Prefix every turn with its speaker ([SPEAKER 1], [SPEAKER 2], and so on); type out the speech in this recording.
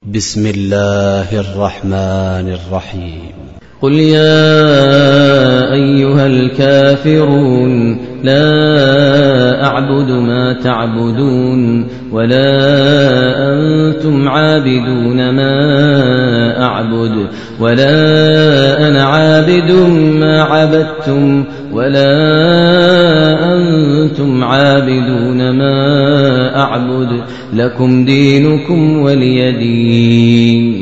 [SPEAKER 1] بسم الله الرحمن الرحيم.
[SPEAKER 2] قل يا أيها الكافرون لا أعبد ما تعبدون ولا أنتم عابدون ما أعبد ولا أنا عابد ما عبدتم ولا أنتم عابدون ما أعبد لكم دينكم ولي دين.